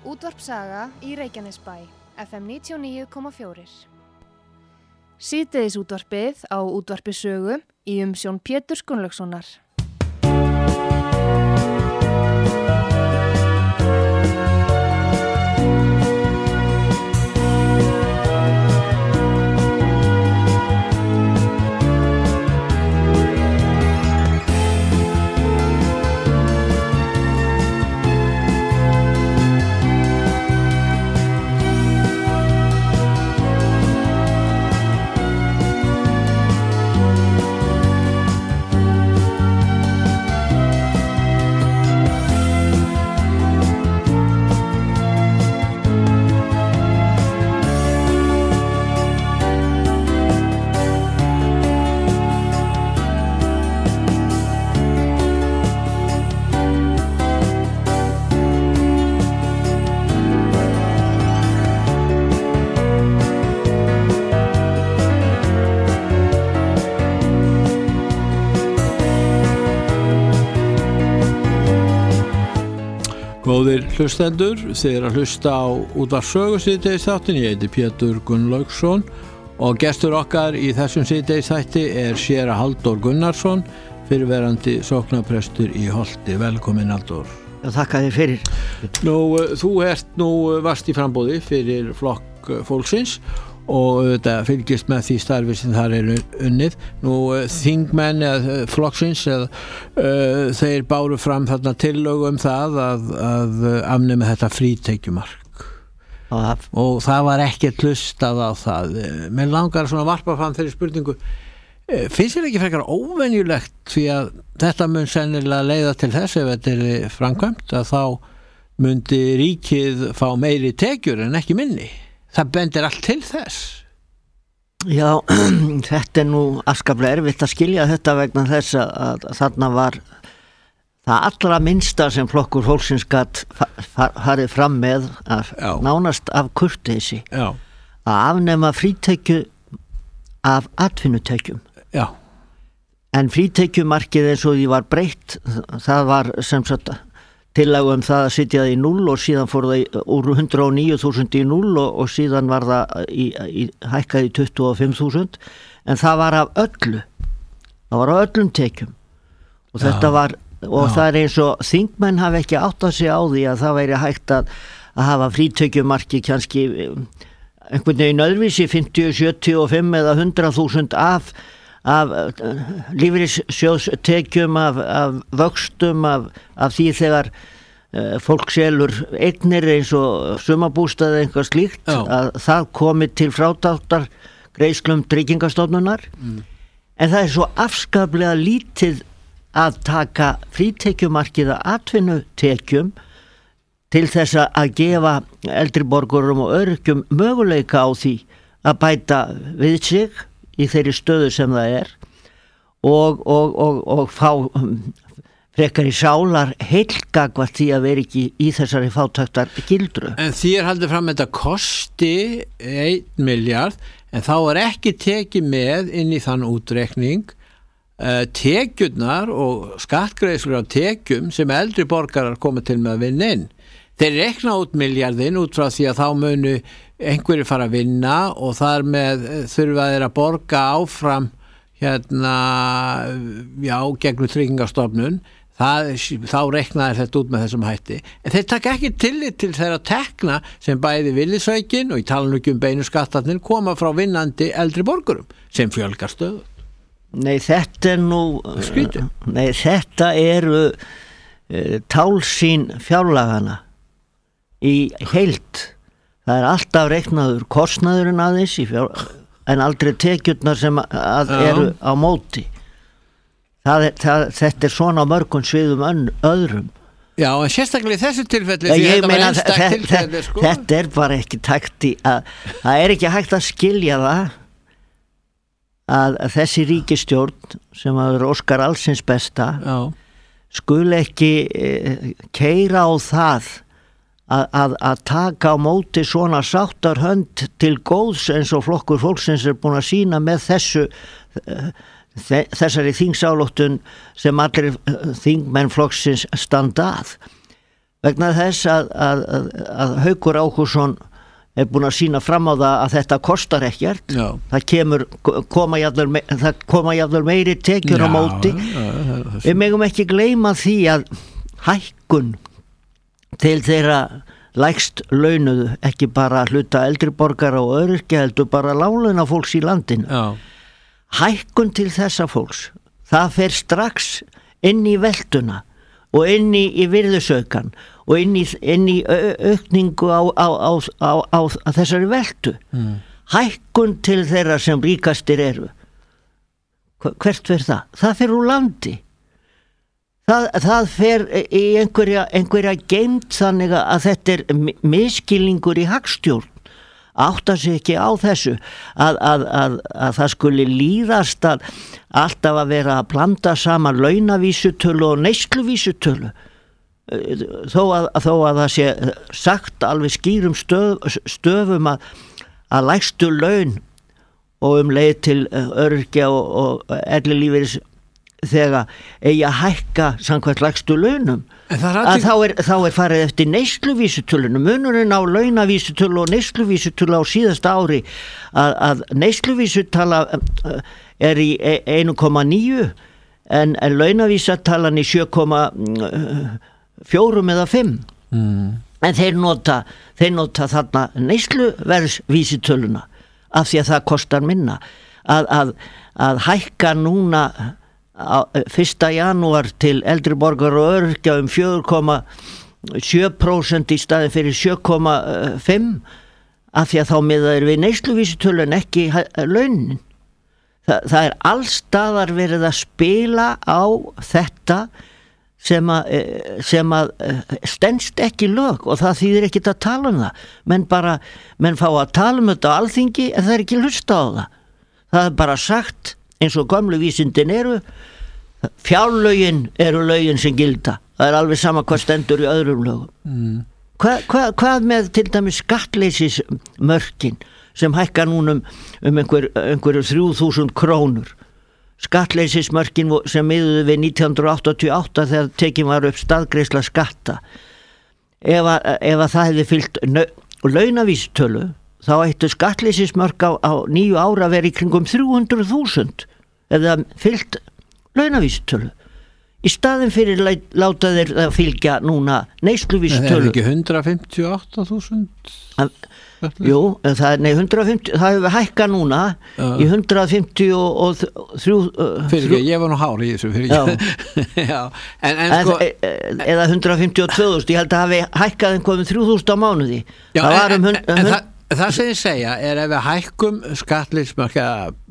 Útvarp Saga í Reykjanesbæ, FM 99,4. Síðdegis útvarpið á Útvarpi Sögu í umsjón Péturs Gunnlaugssonar. Góðir hlustendur, þið að hlusta á Útvarp Sögu síðdegisþáttin. Ég heiti Pétur Gunnlaugsson og gestur okkar í þessum síðdegisþætti séra Halldór Gunnarsson, fyrrverandi sóknarprestur í Holti. Velkomin, Halldór. Þakka þér fyrir. Þú varst í framboði fyrir flokk fólksins og þetta fylgist með því starfi sem þar unnið. Þingmenn eða flokksins þeir báru fram þarna tillögu það að afnema þetta frítekjumark og það var ekkert hlustað á það. Mér langar svona varpa fram þeirri spurningu, finnst þér ekki frekar óvenjulegt því að þetta mun sennilega leiða til þess ef þetta framkvæmt að þá mundi ríkið fá meiri tekjur en ekki minni? Það bendir allt til þess. Já, þetta nú afskaplega erfitt að skilja þetta vegna þess að þarna var það allra minnsta sem flokkur fólksins gat farið fram með nánast af kurteisi að afnema frítekju af atvinnutekjum. Já. En frítekjumarkið eins og því var breytt, það var sem sagt tillaga það að sitja það í 0 og síðan fór það úr 109.000 í 0 og síðan var það hækkaði í 25.000, en það var af öllu. Það var af öllum tekjum. Og þetta var, og það eins og þingmenn hafi ekki áttað sig á því að það væri hægt að hafa frítekjumarki kannski einhvern veginn öðruvísi 50, 75 eða 100.000 af lífeyrissjóðstekjum, af vöxtum, af því þegar fólk selur eignir eins og sumarbústað eða eitthvað slíkt, að það komi til frádráttar greiðslum Tryggingastofnunar. En það svo afskaplega lítið að taka frítekjumarkið að atvinnutekjum til þess að gefa eldri borgurum og öryrkjum möguleika á því að bæta við sig í þeirri stöðu sem það og fá frekar í sálar heilgagvart því að vera ekki í þessari fátæktar gildru. En þér haldið fram þetta kosti 1 milljarð, en þá ekki tekið með inn í þann útreikning tekjurnar og skattgreiðslur á tekjum sem eldri borgarar koma til með að vinna inn. Þeir rekna út miljardinn út frá því að þá munu einhverju fara að vinna og þar með þurfa þeir að borga áfram gegnum Tryggingastofnun. Þá reknaði þetta út með þessum hætti. En þeir taka ekki tillit til þeirra tekna sem bæði villisaukin og í talan ekki beinu skattarnir koma frá vinnandi eldri borgurum sem fjölgar stöðugt. Nei, þetta nú skrítið. Nei, þetta tálsýn fjárlagana í heild. Það alltaf reiknaður kostnaðurinn aðeins en aldrei tekjurnar sem eru á móti. Þetta svona mörgum sviðum öðrum. Já, en sérstaklega í þessu tilfelli ég meina þetta bara ekki takt í að það ekki hægt að skilja það að þessi ríkisstjórn sem óskar allsins besta skuli ekki keyra á það að taka á móti svona sáttarhönd til góðs eins og flokkur fólksins búin að sýna með þessari þingsályktun sem allir þingmenn flokksins standa að. vegna þess að Haukur Ágústsson búin að sýna fram á það að þetta kostar ekkert. Já. Það koma jafnvel meiri tekjur á móti. Við megum ekki gleyma því að hækkun til þeirra lægst launuðu, ekki bara hluta eldri borgara og öryrkja, heldur bara láglauna fólks í landinu. Já. Hækkun til þessa fólks, það fer strax inn í veltuna og inn í virðisaukan og inn í aukningu á þessari veltu. Hækkun til þeirra sem ríkastir eru. Hvert fer það? Það fer úr landi. Það fer í einhverja geymd, þannig að þetta er misskilningur í hagstjórn. Átta sig ekki á þessu að það skuli líðast að alltaf að vera að blanda saman launavísutölu og neysluvísutölu, þó að það sé sagt alveg skýrum stöfum að lægstu laun og leið til öryrkja og ellilífeyris þegar eigi að hækka samkvæmt lægstu launum, þá er farið eftir neysluvísutölunum. Munurinn á launavísutölu og neysluvísutölu á síðasta ári að neysluvísutala er í 1,9 en launavísatalan í 7,4 eða 5. En þeir nota þarna neysluverðsvísitöluna af því að það kostar minna að hækka núna 1. janúar til eldri borgar og öryrkja 4,7% í staðin fyrir 7,5 af því að þá miðaðir við neysluvísitölu en ekki launin. Það er allstaðar verið að spila á þetta sem að stenst ekki lög og það þýðir ekkit að tala það. Menn fá að tala þetta á Alþingi en það er ekki hlusta á það. Það er bara sagt eins og gömlu vísindin eru, fjárlögin eru lögin sem gilda. Það er alveg sama hvað stendur í öðrum lögum. Hvað með til dæmis skattleysismörkin sem hækka núna einhverju 3.000 krónur? Skattleysismörkin sem miðuðu við 1988 þegar tekin var upp staðgreiðsla skatta. Ef að það hefði fylgt launavísitölu, þá ættu skattleysismörk á 9 ára verið í kringum 300.000 eða fylgt launavísitölu. Í staðin fyrir láta þeir fylgja núna neysluvísitölu. Það er ekki 158.000? Jú, það hefur hækkað núna í 153. Fyrir ekki, ég var nú hár í þessu fyrir ekki. Já. Eða 152.000, ég held að hafi hækkað einhverjum 3.000 á mánuði. Já, það sem ég segja er ef við hækkum skattleysismarka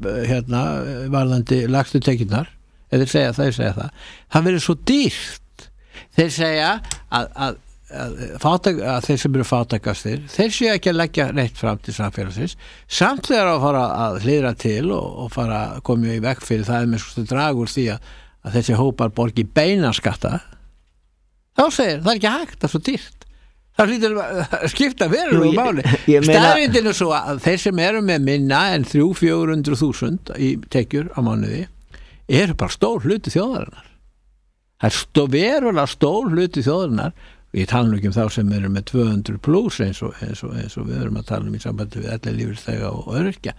varðandi lægstu tekjurnar, ef þeir segja það verður svo dýrt. Þeir segja að þeir sem eru fátækastir, þeir séu ekki að leggja neitt fram til samfélagsins, samt þegar að fara að hliðra til og fara að koma í veg fyrir það með svo dragur því að þessi hópar borgi beina skatta. Þá segir það er ekki hægt, það er svo dýrt. Það hlýtur að skipta verulegu máli. Staðreyndin er svo að þeir sem eru með minna en 300-400.000 í tekjur á mánuði eru bara stór hluti þjóðarinnar. Það er verulega stór hluti þjóðarinnar. Ég tala nú ekki þá sem eru með 200 plus eins og við erum að tala í sambandi við ellilífeyrisþega og öryrkja.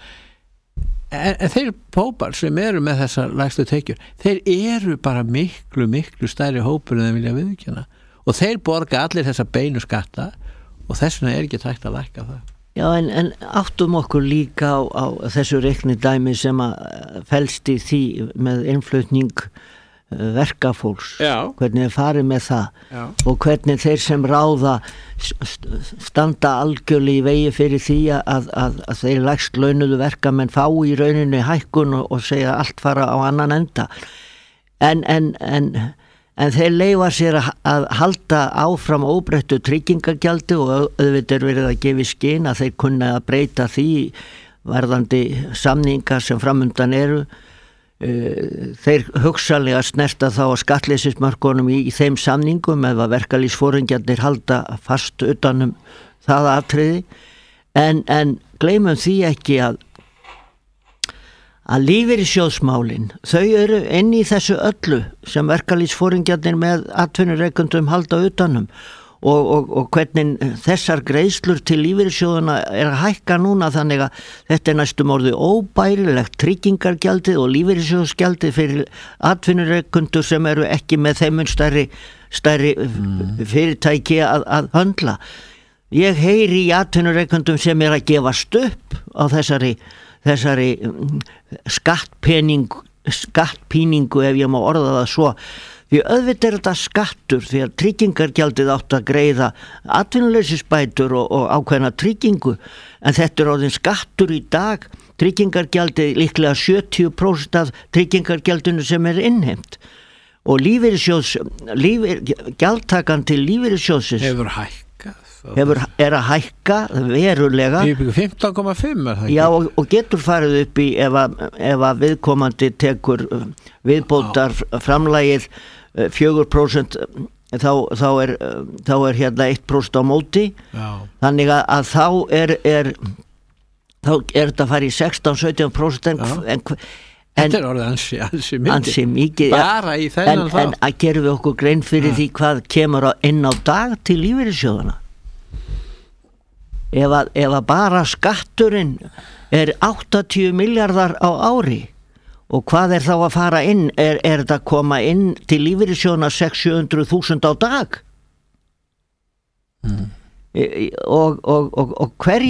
En þeir hópar sem eru með þessar lægstu tekjur, þeir eru bara miklu stærri hópur en þeir vilja viðurkenna. Og þeir borga allir þessa beinu skatta og þess vegna er ekki tækt að lækka það. Já, en áttum okkur líka á þessu reiknidæmi sem að felst í því með innflutning verkafólks. Já. Hvernig er farið með það. Já. Og hvernig þeir sem ráða standa algjörlega í vegi fyrir því að þeir lægst launuðu verkamenn fá í rauninni hækkun og segja allt fara á annan enda. En þeir leyfa sér að halda áfram óbreyttu tryggingagjaldi og auðvitað er verið að gefa í skyn að þeir kunna að breyta því varðandi samningar sem framundan eru. Þeir hugsanlega snerta þá á skattleysismörkunum í þeim samningum ef að verkalýðsforingjarnir halda fast utanum það atriði. En gleymum því ekki að lífeyrissjóðsmálin, þau eru inn í þessu öllu sem verkalýðsforingjarnir með atvinnureikendum halda utanum og hvernig þessar greiðslur til lífeyrissjóðuna að hækka núna, þannig að þetta næstum orðið óbærilegt, tryggingargjaldið og lífeyrissjóðsgjaldið fyrir atvinnurekendur sem eru ekki með þeim stærri fyrirtæki að höndla. Ég heyri í atvinnurekendum sem að gefast upp á þessari skattpíningu, ef ég má orða það svo. Því auðvitað þetta skattur, því að tryggingargjaldið átt að greiða atvinnuleysisbætur og ákveðna tryggingu, en þetta orðin skattur í dag. Tryggingargjaldið líklega 70% af tryggingargjaldinu sem innheimt, og gjaldtakan til lífeyrissjóðsins hefur hækkað, er að hækka verulega. 15,5 það ekki? Já, og getur farið upp í ef að viðkomandi tekur viðbótar framlagið 4%, þá er hérna 1% á móti. Já. Þannig að þá er þetta að fara í 16-17%, þetta er orðið ansi mikið, bara í þennan þá. En að gerum við okkur grein fyrir því hvað kemur inn á dag til lífeyrissjóðana. Ef að bara skatturinn er 80 miljardar á ári, og hvað er þá að fara inn? Er þetta að koma inn til lífeyrissjóðana 600-700.000 á dag? Og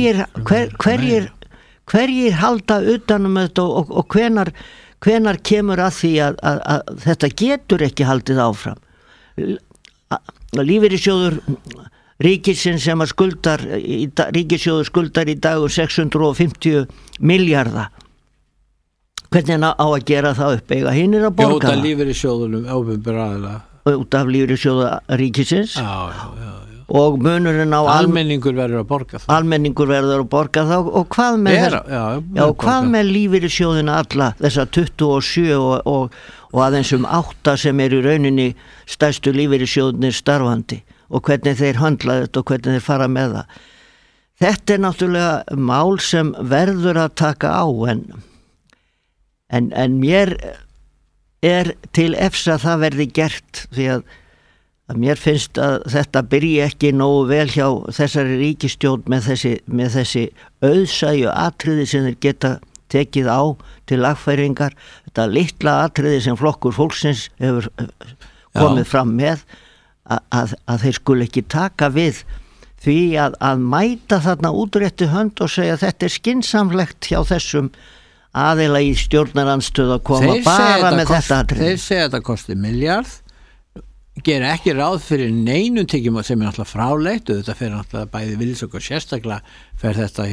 hverjir halda utanum þetta, og hvenar kemur að því að þetta getur ekki haldið áfram? Lífeyrissjóður ríkisins sem að ríkissjóður skuldar í dag 650 miljardar. Hvernig á að gera það upp? Eiga hinir að borga það? Út af lífeyrissjóðunum opinberra aðila. Út af lífeyrissjóða ríkisins. Já. Og munurinn á almenningur verður að borga það. Almenningur verður að borga það, og hvað með hvað með lífeyrissjóðina alla, þessa 27 og aðeins 8 sem eru í rauninni stærstu lífeyrissjóðnir starfandi, og hvernig þeir handla þetta og hvernig þeir fara með það. Þetta er náttúrulega mál sem verður að taka á, en mér til efs að það verði gert, því að mér finnst að þetta byrji ekki nógu vel hjá þessari ríkisstjórn með þessi auðsæju atriði sem þeir geta tekið á til lagfæringar, þetta litla atriði sem Flokkur fólksins hefur komið fram með, að þeir skuli ekki taka við því að mæta þarna útrétti hönd og segja þetta er skynsamlegt hjá þessum aðila í stjórnarandstöð að koma bara með þetta atriði. Þeir segja þetta kosti miljard, gera ekki ráð fyrir neinum tekjum sem er náttúrulega fráleitt, og þetta fyrir náttúrulega bæði vilsök og sérstaklega fer þetta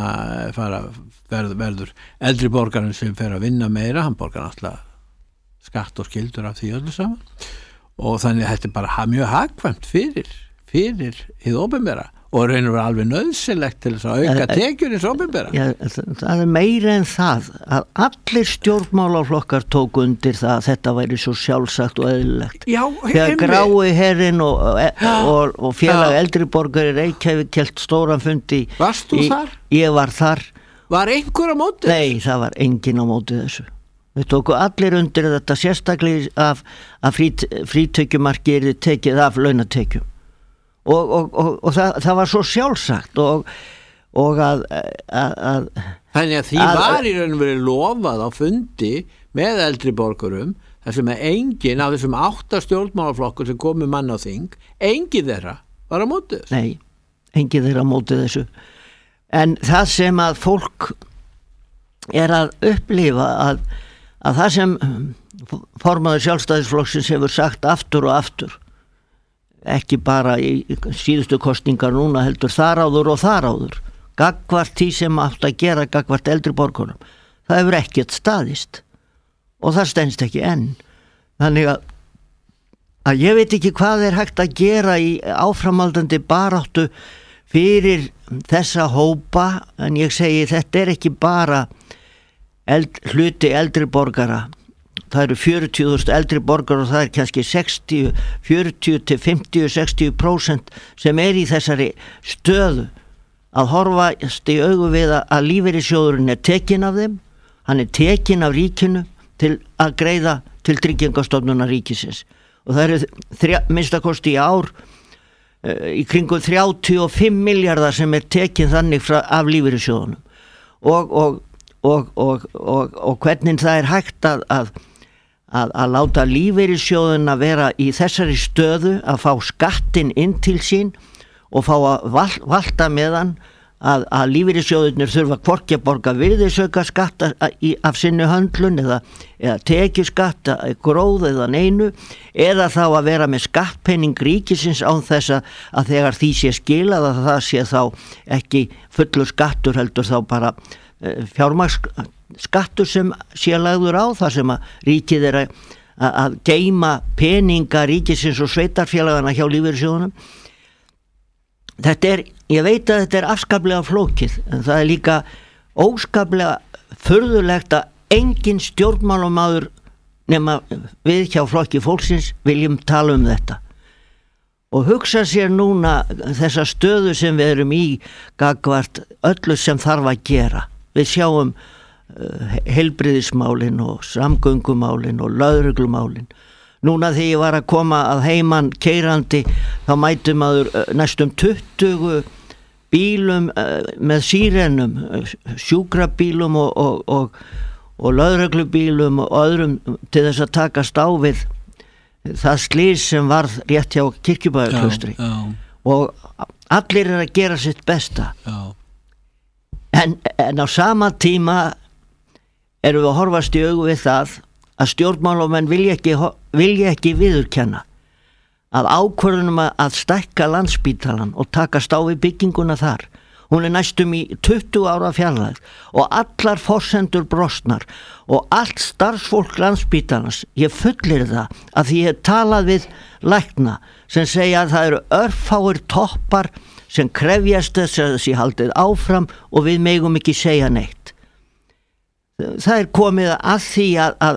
verður eldri borgarinn sem fer að vinna meira, hann borgar náttúrulega skatt og skyldur af því öllu saman, og þannig að þetta er bara mjög hagkvæmt fyrir hið opinbera, og reynur að alveg nöðsilegt til þess að auka tekjur hins opinbera. Það er meira en það að allir stjórnmálaflokkar tóku undir það að þetta væri svo sjálfsagt og eðlilegt. Þegar Grái herinn og félag eldri borgari Reykjavík hélt stóran fundi. Varst þú þar? Ég var þar. Var einhver á móti? Nei, það var enginn á móti þessu. Við tóku allir undir þetta, sérstaklega að frítekjumarki yrði tekið af launatekjum. Og það var svo sjálfsagt, og að þannig að því var í raun og verið lofað á fundi með eldri borgurum, þar sem enginn af þessum 8 stjórnmálaflokkur sem komu mann á þing, enginn þeirra var á móti þessu. Nei, enginn þeirra á móti þessu. En það sem að fólk er að upplifa að það sem formaður Sjálfstæðisflokksins hefur sagt aftur og aftur, ekki bara í síðustu kosningar núna, heldur þar áður, gagnvart því sem átt að gera gagnvart eldri borgurum, það hefur ekkert staðist, og það stenst ekki enn. Þannig að ég veit ekki hvað er hægt að gera í áframhaldandi baráttu fyrir þessa hópa, en ég segi þetta er ekki bara hluti eldri borgara. Það eru 40.000 eldri borgar, og það er kannski 40-50-60% sem er í þessari stöðu að horfast í augu við að lífeyrissjóðurinn er tekin af þeim, hann er tekin af ríkinu til að greiða til tryggingastofnunar ríkisins, og það eru minnstakosti í ár í kringum 35 milljarðar sem tekin þannig af lífeyrissjóðunum og hvernig það hægt að láta lífeyrissjóðuna vera í þessari stöðu að fá skattinn inn til sín og fá að valta með hann að lífeyrissjóðunir þurfa hvorki að borga virðisauka skatta af sinni höndlun eða tekjuskatta, gróð eða neinu, eða þá að vera með skattpenning ríkisins án þess að þegar því sé skilað að það sé þá ekki fullur skattur heldur þá bara fjármagnsskattur sem sé lagður á það sem að ríkið að geyma peninga ríkisins og sveitarfélagana hjá lífeyrissjóðunum. Ég veit að þetta afskaplega flókið, en það líka óskaplega furðulegt að engin stjórnmálamaður nema við hjá Flokki fólksins viljum tala þetta og hugsa sér núna þessa stöðu sem við erum í gagnvart öllu sem þarf að gera. Við sjáum heilbrigðismálin og samgöngumálin og lögreglumálin. Núna þegar ég var að koma að heiman keyrandi þá mætti maður næstum 20 bílum með sírenum, sjúkrabílum og lögreglubílum og öðrum til þess að takast á við það slys sem varð rétt hjá Kirkjubæjarklaustri og allir að gera sitt besta. En á sama tíma erum við að horfast í augu við það að stjórnmálamenn vilja ekki viðurkenna að ákvörðunum að stækka Landspítalann og takast á við bygginguna þar, hún næstum í 20 ára fjarlægð og allar forsendur brostnar og allt starfsfólk Landspítalans, ég fullir það að því ég talað við lækna sem segja að það eru örfáir toppar sem krefjast þess að þessi haldið áfram og við megum ekki segja neitt. Það komið að því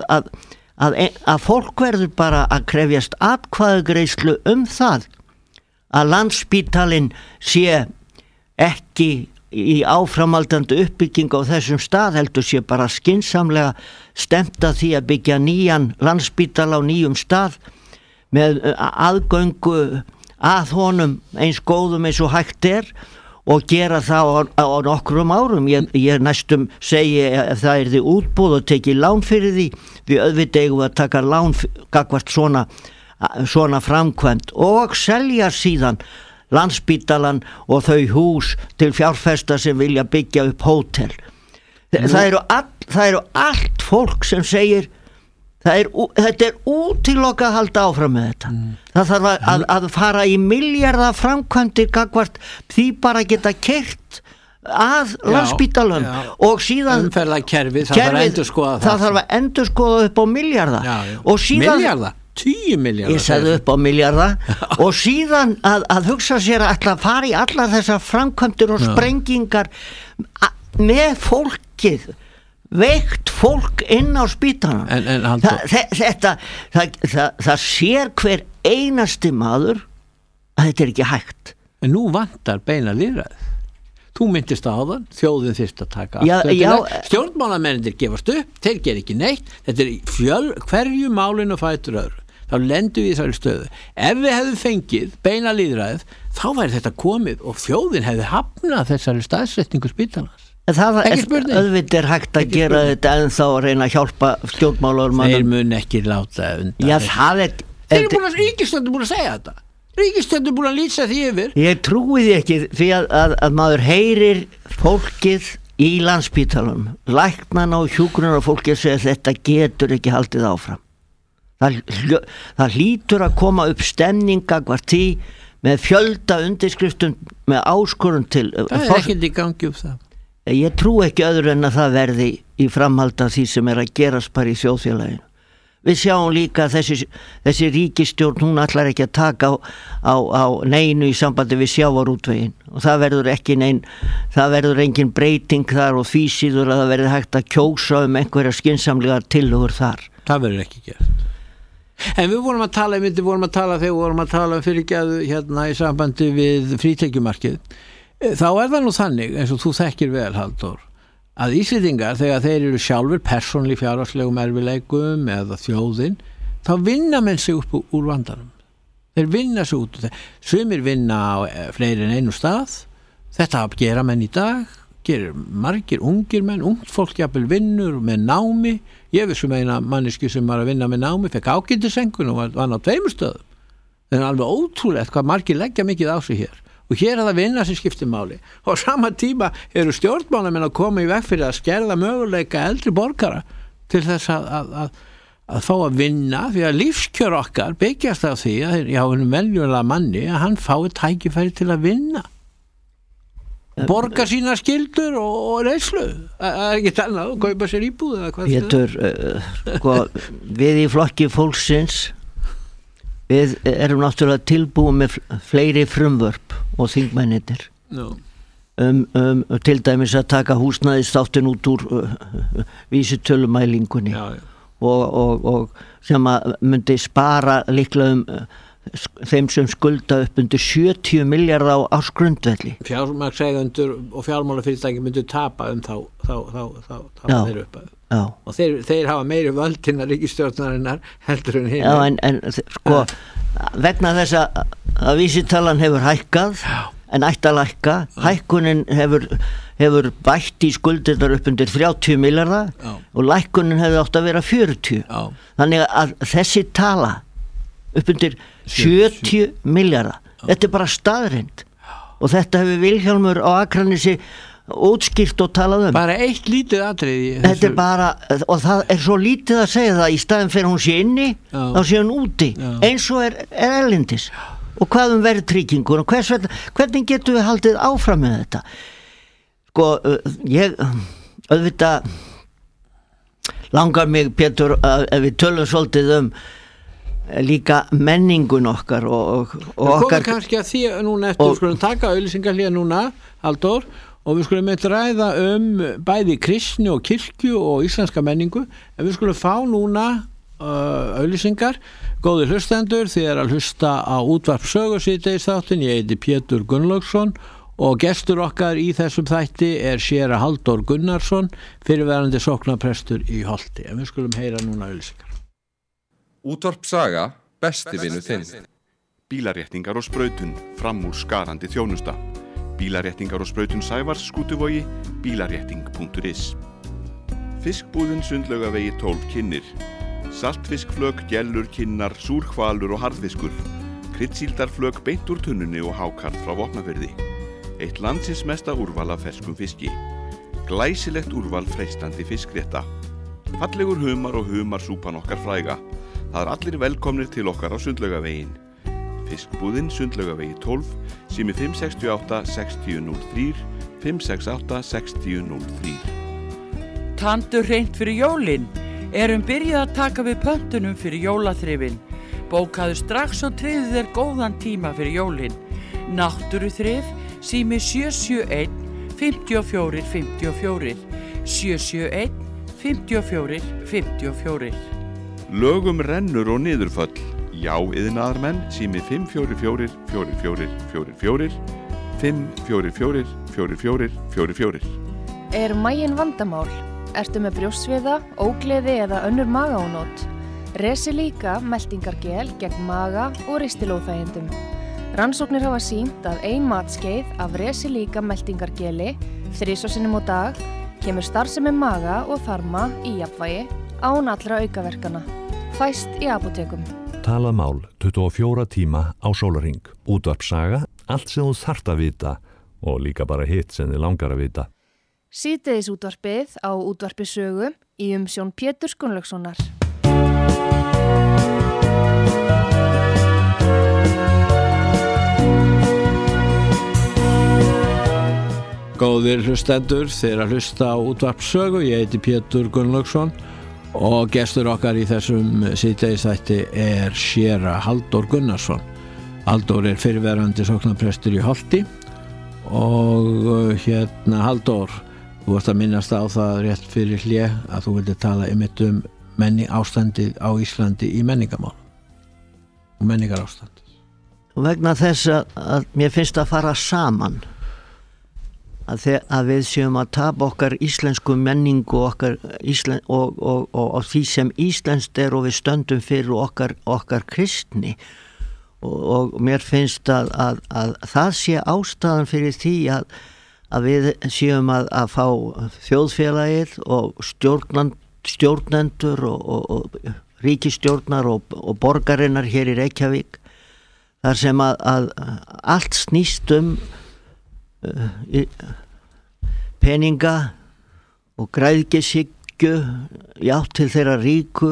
að fólk verður bara að krefjast atkvæðagreiðslu það að Landspítalinn sé ekki í áframhaldandi uppbygging á þessum stað, heldur sé bara skynsamlega stemt að því að byggja nýjan Landspítala á nýjum stað með aðgöngu að honum eins góðum eins og hægt og gera það á nokkrum árum. Ég næstum segi ef það yrði útboð og tekið lán fyrir því auðvitað eigum að taka lán gagnvart svona framkvæmd og selja síðan Landspítalann og þau hús til fjárfesta sem vilja byggja upp hótel. Það eru allt fólk sem segir þetta útilokað að halda áfram með þetta. Það þarf að fara í milljarða framkvæmdir gagnvart því bara geta keyrt að Landspítalann og síðan umferðarkerfið, það þarf að endurskoða upp á milljarða og síðan milljarða? 10 milljarða? Ég sagði upp á milljarða og síðan að hugsa sér að ætla að fara í allar þessar framkvæmdir og sprengingar með fólkið, veikt fólk inn á spítalann. Það sér hver einasti maður að þetta ekki hægt. En nú vantar beina lýðræði. Þú myndist á þann, þjóðin þyrst að taka stjórnmálamennir gefast upp, þeir ger ekki neitt, þetta hverju málinu fætur öðru. Þá lendum við í þessari stöðu. Ef við hefðum fengið beina lýðræðið, þá væri þetta komið og þjóðin hefði hafnað þessari staðsetningu spítalans. Það auðvitað hægt að gera þetta en þá að reyna að hjálpa stjórnmálamanum. Þeir mun ekki láta undan. Ríkisstjórnin búin að segja þetta. Ríkisstjórnin búin að lýsa því yfir. Ég trúi því ekki því að maður heyrir fólkið í Landspítalanum, læknana og hjúkrunarfólkið segja þetta getur ekki haldið áfram. Það hlýtur að koma upp stemning gagnvart því með fjölda undirskriftum með áskorun til það er ekkert í gangi það. Ég trú ekki öðru en að það verði í framhald af því sem að gerast bara í þjóðfélaginu. Við sjáum líka að þessi ríkisstjórn, hún ætlar ekki að taka á neinu í sambandi við sjávarútveginn og það verður engin breyting þar og því síður að það verður hægt að kjósa einhverja skynsamlega tillögur þar. Það verður ekki gert. En við vorum að tala fyrirgæðu hérna í sambandi við frítekjumarkið. Þá það nú þannig, eins og þú þekkir vel, Halldór, að Íslendingar þegar þeir eru sjálfur persónlega fjárhagslegum erfiðleikum eða þjóðin, þá vinna menn sig upp úr vandanum. þeir vinna sig út sumir vinna á fleiri en einu stað, þetta gera menn í dag, gerir margir ungir menn, ungt fólk jafnvel vinnur með námi, ég vissum eina manneski sem var að vinna með námi, fekk ágætissenkun og var á 2 stöðum, það er alveg ótrúlegt hvað margir leggja mikið á sig hér og hér að það vinna sem skiptir máli og á sama tíma eru stjórnmálamenn að koma í veg fyrir að skerða möguleika eldri borgara til þess að fá að vinna því að lífskjör okkar byggjast á því að hjá einum venjulega manni að hann fái tækifæri til að vinna borga sína skyldur og reyslu það er ekki annað að kaupa sér íbúð eða hvað Pétur, við í flokki fólksins við erum náttúrulega tilbúið með fleiri frumvörp og þingmennir til dæmis að taka húsnæðisþáttinn út úr vísitölumælingunni og sem að myndi spara líklega þeim sem skulda upp undir 70 milljarða á ársgrundvelli. Fjármagnseigendur og fjármálafyrirtæki myndu tapa þá þeir upp og þeir hafa meiri völd innan ríkisstjórnarinnar heldur en hinn. Já, en sko vegna þess að vísitalan hefur hækkað en ætti að lækka, hækkunin hefur bætt í skuldirnar upp undir 30 milljarða og lækkunin hefði átt að vera 40. Þannig að þessi tala upp undir 70 milljarða, þetta er bara staðreind og þetta hefur Vilhjálmur á Akranesi útskýrt og talað bara eitt lítið atriði þetta er bara, og það er svo lítið að segja það í staðin fyrir hún sé inni þá sé hún úti, eins og er erlendis og hvað verðtryggingur og hvernig getum við haldið áfram með þetta sko, ég auðvitað langar mig Pétur að við tölum svolítið líka menningun okkar og okkar kannski að því núna eftir við skulum taka auglýsingar hér núna Halldór og við skulum ræða bæði kristni og kirkju og íslenska menningu en við skulum fá núna auglýsingar góðir hlustendur þið að hlusta á útvarp sögu síðdegisþáttin ég heiti Pétur Gunnlaugsson og gestur okkar í þessum þætti er séra Halldór Gunnarsson fyrirverandi sóknarprestur í Holti en við skulum heyra núna auglýsingar Útvarp Saga, besti vinur þinn. Bílaréttingar og sprautun, fram úr skarandi þjónusta. Bílaréttingar og sprautun Sævars Skútuvogi, bílarétting.is. Fiskbúðin Sundlaugavegi 12 Kynnir. Saltfiskflök, gellur, kynnar, súrhvalur og harðfiskur. Kryddsíldarflök beint úr tunnunni og hákarl frá Vopnafirði. Eitt landsins mesta úrval af ferskum fiski. Glæsilegt úrval freistandi fiskrétta. Fallegur humar og humarsúpan okkar fræga. Það allir velkomnir til okkar á Sundlaugavegin. Fiskbúðin Sundlaugavegi 12, sími 568 6003, 568 6003. Tandur hreint fyrir jólin. Erum byrjað að taka við pöntunum fyrir jólaþrifin. Bókaðu strax og tryggðu þér góðan tíma fyrir jólin. Náttúruþrif, sími 771 54 54, 771 54 54. Lögum rennur og niðurföll. Já, iðnaðarmenn, sími 544 44 44, 544 44 44. Er maginn vandamál? Ertu með brjóstsviða, ógleði eða önnur magaónót? Resilíka meltingargel gegn maga og ristilóþægindum. Rannsóknir hafa sýnt að ein matskeið af Resilíka meltingargeli 3 sinnum á dag kemur starfsemi maga og þarma í jafnvægi án allra aukaverkana. Fæst í apótekum. Talað mál 24 tíma á sólarhring. Útvarp Saga, allt sem þú þarft að vita og líka bara hitt sem þið langar að vita. Síðdegis útvarpið á útvarpi sögu í umsjón Péturs Gunnlaugssonar. Góðir hlustendur, þeir að hlusta á útvarp sögu, ég heiti Pétur Gunnlaugsson og gestur okkar í þessum síðdegisþætti er séra Halldór Gunnarsson. Halldór er fyrirverandi sóknarprestur í Holti og Halldór, þú varst að minnast á það rétt fyrir hlé að þú vildi tala einmitt ástandið á Íslandi í menningamál og menningarástand. Vegna þess að mér finnst að fara saman að við séum að tapa okkar íslensku menningu og því sem íslenskt er og við stöndum fyrir okkar kristni og mér finnst að það sé ástæðan fyrir því að við séum að fá þjóðfélagið og stjórnendur og ríkisstjórnar og borgarinnar hér í Reykjavík þar sem að allt snýst peninga og græðgishyggju játt til þeirra ríku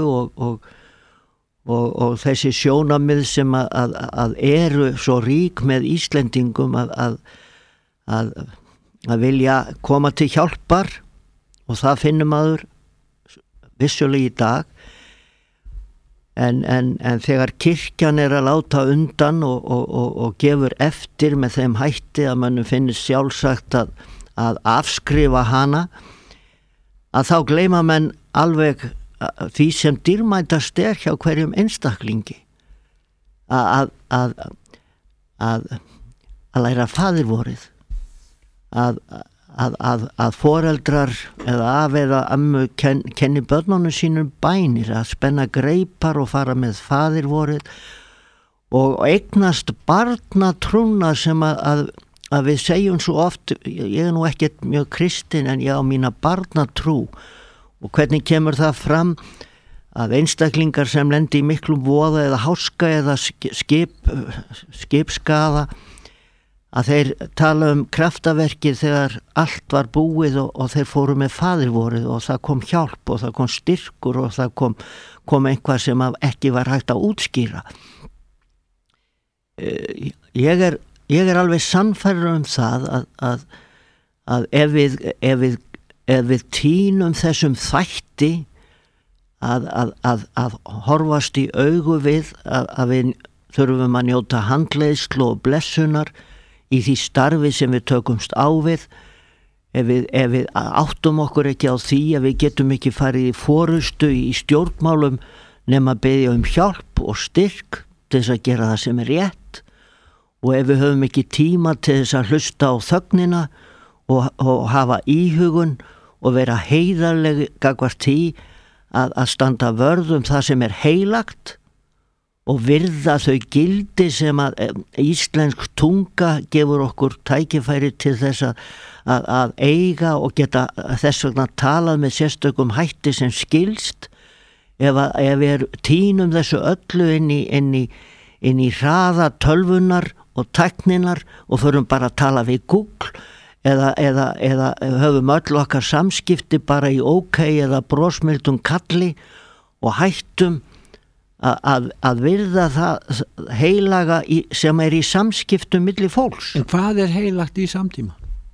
og þessi sjónamið sem að eru svo rík með Íslendingum að vilja koma til hjálpar og það finnum maður vissulega í dag en þegar kirkjan er að láta undan og gefur eftir með þeim hætti að mannum finnst sjálfsagt að afskrifa hana að þá gleyma menn alveg því sem dýrmætast hjá hverjum einstaklingi að læra faðirvorið að foreldrar eða af eða ammu kenni börnunum sínum bænir að spenna greipar og fara með faðirvorið og eignast barnatrúna sem að við segjum svo oft, ég er nú ekkert mjög kristin en ég á mína barnatrú og hvernig kemur það fram að einstaklingar sem lendi í miklum voða eða háska eða skipskaða að þeir tala kraftaverkið þegar allt var búið og þeir fóru með faðirvorið og það kom hjálp og það kom styrkur og það kom einhvað sem ekki var hægt að útskýra. Ég er alveg sannfærður það að ef við tínum þessum þætti að horfast í augu við að við þurfum að njóta handleiðslu og blessunar í því starfi sem við tökumst á við ef við áttum okkur ekki á því að við getum ekki farið í forustu í stjórnmálum nema að biðja hjálp og styrk til þess að gera það sem er rétt og ef við höfum ekki tíma til þess að hlusta á þögnina og hafa íhugun og vera heiðarleg gagnvart því að standa vörð það sem er heilagt og virða þau gildi sem að íslensk tunga gefur okkur tækifæri til þess að eiga og geta þess vegna talað með sérstökum hætti sem skilst ef við tínum þessu öllu inn í hraða tölvunar og tækninar og förum bara að tala við Google eða höfum öll okkar samskipti bara í OK eða brosmildum kalli og hættum að virða það heilaga sem er í samskiptum milli fólks. En hvað er heilagt í samtíma?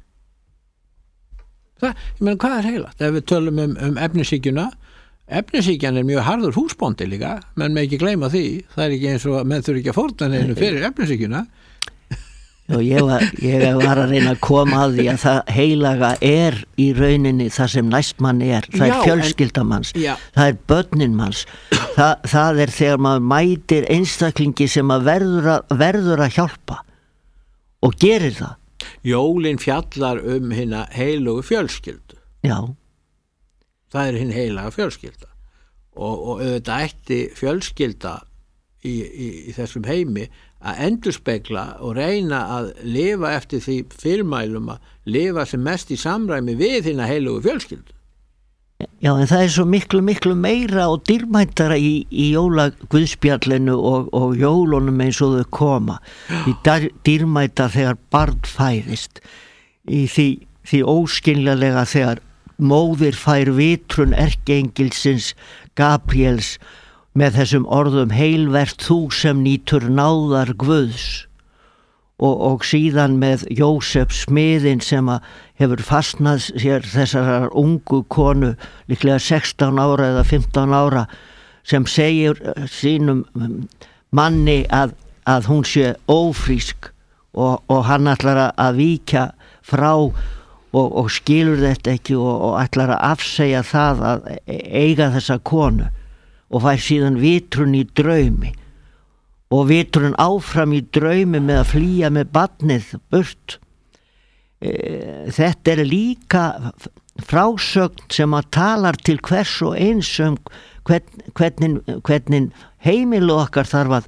Ég meina, hvað er heilagt? Ef við tölum efnishyggjuna, efnishyggjan er mjög harður húsbóndi líka, menn með ekki gleyma því, það er ekki eins og menn þurfi ekki að fórna neinu fyrir efnishyggjuna. Og ég var að reyna að koma að því að það heilaga er í rauninni það sem næstmann er, það er fjölskyldamanns, það er börnin manns, það er þegar maður mætir einstaklingi sem að verður að hjálpa og gerir það. Jólin fjallar hina heilugu fjölskyldu. Já. Það er hinn heilaga fjölskylda og auðvitað ætti fjölskylda í þessum heimi að endurspegla og reyna að lifa eftir því fyrirmælum að lifa sem mest í samræmi við hina heilugu fjölskyldu. Já, en það er svo miklu meira og dýrmættara í jólaguðspjallinu og jólunum eins og þau koma. Því dýrmæta þegar barn fæðist, í því óskiljanlega þegar móðir fær vitrun erkiengilsins Gabriels með þessum orðum heilvert þú sem nýtur náðar Guðs og síðan með Jósef smiðin sem hefur fastnað sér þessar ungu konu líklega 16 ára eða 15 ára sem segir sínum manni að hún sé ófrísk og hann ætlar að víkja frá og skilur þetta ekki og ætlar að afsegja það að eiga þessa konu og fær síðan vitrun í draumi og vitrun áfram í draumi með að flýja með barnið burt. Þetta er líka frásögn sem að talar til hvers og eins hvernig heimilu okkar þarf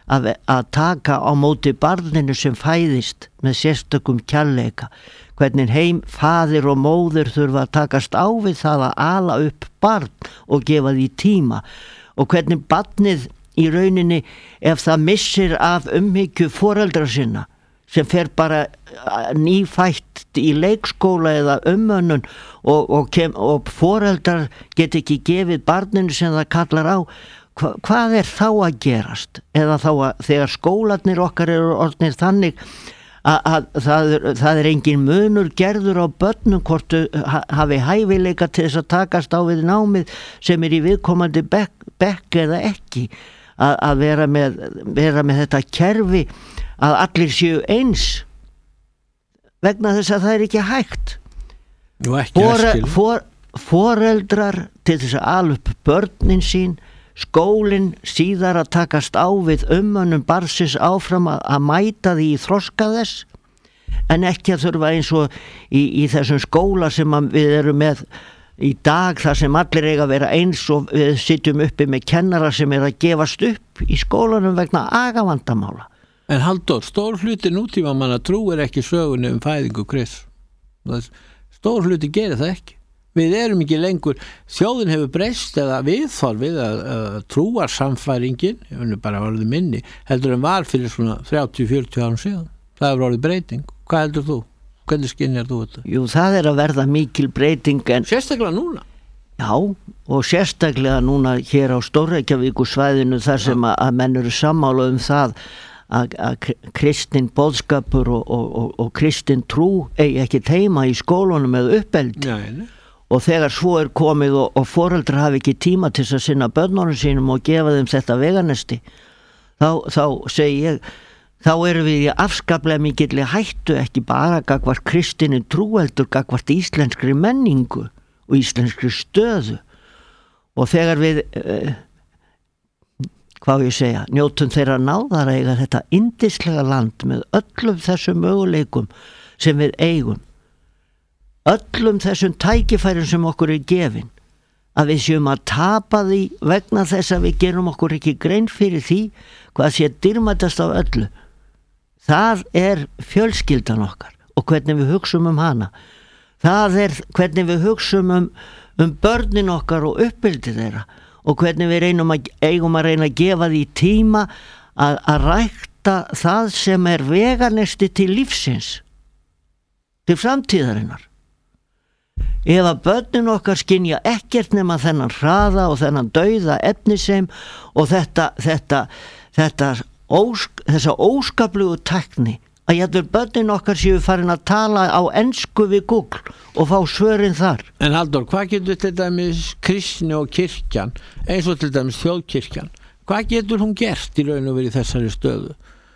að taka á móti barninu sem fæðist með sérstökum kærleika, hvernig faðir og móðir þurfa að takast á við það að ala upp barn og gefa því tíma, og hvernig barnið í rauninni, ef það missir af umhyggju foreldra sinna sem fer bara nýfætt í leikskóla eða umönnun og foreldrar get ekki gefið barninu sem það kallar á, hvað þá að gerast? Eða þá að þegar skólarnir okkar eru orðnir þannig að það engin munur gerður á börnum hvort hafi hæfileika til þess að takast á við námið sem í viðkomandi bekk eða ekki, að vera með þetta kerfi að allir séu eins, vegna þess að það er ekki hægt. Foreldrar til þess að ala upp börnin sín, skólinn síðar að takast á við umönnum barnsins áfram að mæta því í þroska þess, en ekki að þurfa eins og í þessum skóla sem við erum með í dag, þar sem allir eiga að vera eins og við sitjum uppi með kennara sem að gefast upp í skólanum vegna agavandamála. En Halldór, stór hluti nútíma manna trúir ekki sögunni fæðingu Krists. Stór hluti gerir það ekki. Við erum ekki lengur, þjóðin hefur breyst eða viðþorfið að trúar samfæringin, bara orðið minni, heldur en var fyrir svona 30-40 árum síðan. Það hefur orðið breyting. Hvað heldur þú? Hvernig skynjar þú þetta? Jú, það að verða mikil breyting. Sérstaklega núna? Já, og sérstaklega núna hér á Stór-Reykjavíkursvæðinu þar sem að menn eru sammála það að kristin boðskapur og kristin trú eigi ekki heima í skólunum eða uppeldi. Nei. Og þegar svo er komið og foreldrar hafi ekki tíma til að sinna börnunum sínum og gefa þeim þetta veganesti, þá segi ég, þá erum við í afskaplega mikilli hættu, ekki bara gagnvart kristinni trú heldur gagnvart íslenskri menningu og íslenskri stöðu. Og þegar við njótum þeirra náðar að eiga þetta yndislega land með öllum þessum möguleikum sem við eigum, öllum þessum tækifærum sem okkur er gefin, að við séum að tapa því vegna þess að við gerum okkur ekki grein fyrir því hvað sé dýrmætast af öllu. Það er fjölskyldan okkar og hvernig við hugsum hana. Það er hvernig við hugsum börnin okkar og uppeldi þeirra, og hvernig við eigum að reyna að gefa því tíma að rækta það sem er veganesti til lífsins, til framtíðarinnar. Ef að börnin okkar skynja ekkert nema þennan hraða og þennan dauða efnisheim og þessa óskaplugu tækni, að jafnvel börnin okkar séu farin að tala á ensku við Google og fá svörin þar. En Halldór, hvað getur til dæmis kristni og kirkjan, eins og til dæmis þjóðkirkjan, hvað getur hún gert í raun og verið í þessari stöðu?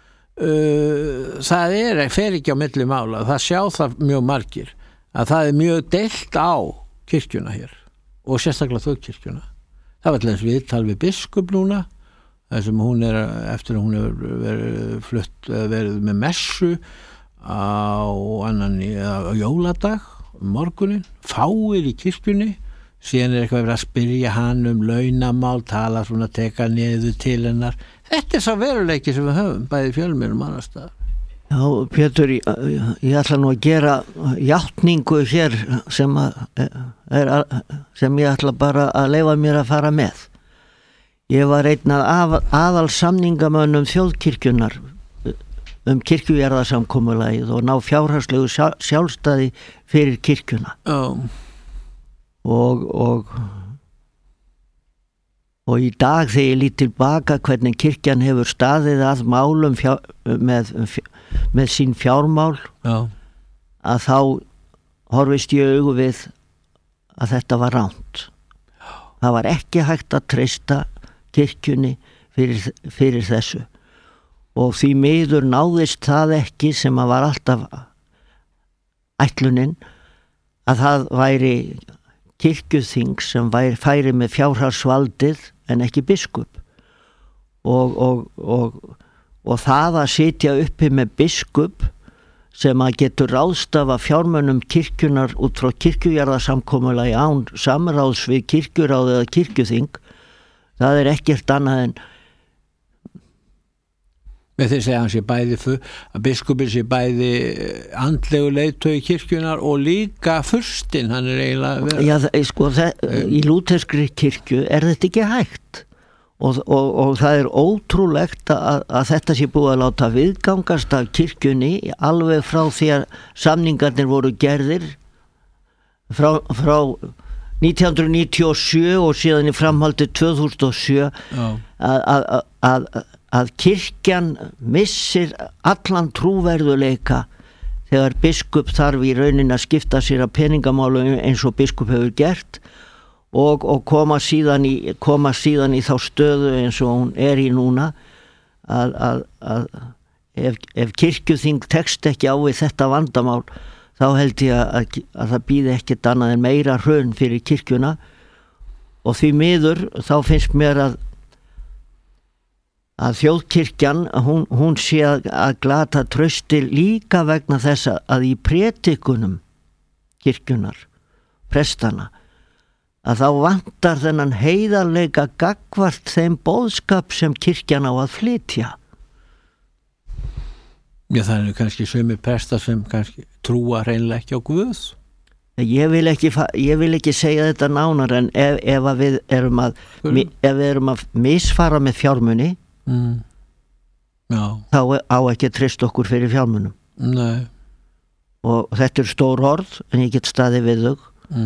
Það fer ekki á milli mála, það sjá það mjög margir, að það er mjög deilt á kirkjuna hér og sérstaklega þjóðkirkjuna. Það var til þess viðtal við biskup núna, þar sem hún eftir að hún hefur verið með messu á jóladag, morgunin, fáir í kirkjunni, síðan eitthvað verið að spyrja hann launamál, tala svona, teka niður til hennar. Þetta sá veruleiki sem við höfum, bæði fjölmiðlum annars staðar. Já, Pétur, ég ætla nú að gera játningu hér sem ég ætla bara að leyfa mér að fara með. Ég var einn af aðalsamningamönnum þjóðkirkjunar kirkjujarðarsamkomulagið og ná fjárhagslegu sjálfstæði fyrir kirkjuna. Og í dag þegar ég lít tilbaka hvernig kirkjan hefur staðið að málum með sín fjármál, að þá horfist ég augu við að þetta var rangt. Það var ekki hægt að treysta kirkjunni fyrir þessu, og því miður náðist það ekki, sem að var alltaf ætlunin, að það væri kirkjuþing sem færi með fjárhagsvaldið en ekki biskup, og það að sitja uppi með biskup sem að getur ráðstafa fjármunum kirkjunar út frá kirkjujarðarsamkomulagi án samráðs við kirkjuráð eða kirkjuþing, það er ekkert annað en Með þeir segja hann sé bæði að biskupin sé bæði andlegu leiðtogi kirkjunar og líka furstinn, hann eiginlega Já, sko, í lúterskri kirkju þetta ekki hægt og það ótrúlegt að þetta sé búið að láta viðgangast af kirkjunni alveg frá því að samningarnir voru gerðir frá 1997 og síðan í framhaldi 2007 að kirkjan missir allan trúverðuleika þegar biskup þarf í raunin að skipta sér að peningamálu eins og biskup hefur gert og koma síðan í þá stöðu eins og hún í núna að ef kirkjuþing tekst ekki á við þetta vandamál þá held ég að það býði ekkert annað en meira hrun fyrir kirkjuna og því miður þá finnst mér að þjóðkirkjan hún sé að glata trausti líka vegna þess að í prédikunum kirkjunar, prestana að þá vantar þennan heiðarleika gagnvart þeim boðskap sem kirkjan á að flytja. Já, það kannski sumir prestar sem kannski trúa hreinlega ekki á Guð. Ég vil ekki segja þetta nánar en ef við erum að misfara með fjármuni þá á ekki að treysta okkur fyrir fjármunum. Nei. Og þetta stór orð en ég get staðið við þau.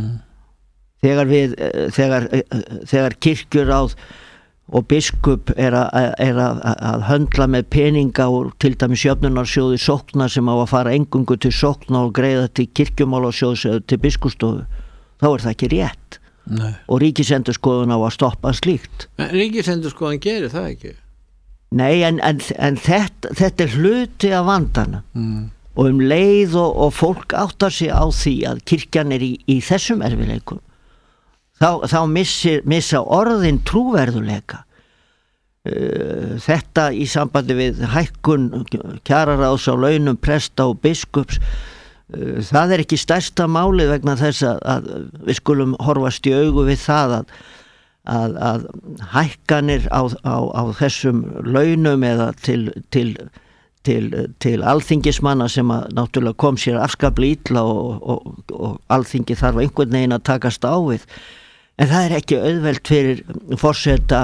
Þegar kirkjuráð og biskup er að höndla með peninga og til dæmis jöfnunarsjóði sókna sem á að fara eingöngu til sókna og greiða til kirkjumálasjóðs eða til biskupsstofu, þá það ekki rétt. Nei. Og Ríkisendurskoðun á að stoppa slíkt. Ríkisendurskoðun gerir það ekki? Nei, en þetta hluti af vandana og leið og fólk áttar sig á því að kirkjan í þessum erfiðleikum þá missa orðin trúverðuleika. Þetta í sambandi við hækkun kjararáðs á launum presta og biskups það ekki stærsta málið vegna þess að við skulum horfast í augu við það að hækkanir á þessum launum eða til alþingismanna sem að náttúrulega kom sér afskaplega illa og alþingi þarf einhvern veginn að takast á við en það ekki auðvelt fyrir forseta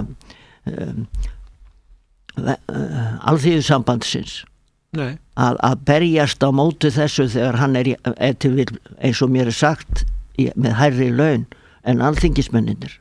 alþýðusambandsins að berjast á móti þessu þegar hann til vil, eins og mér sagt með hærri laun en alþingismenninir.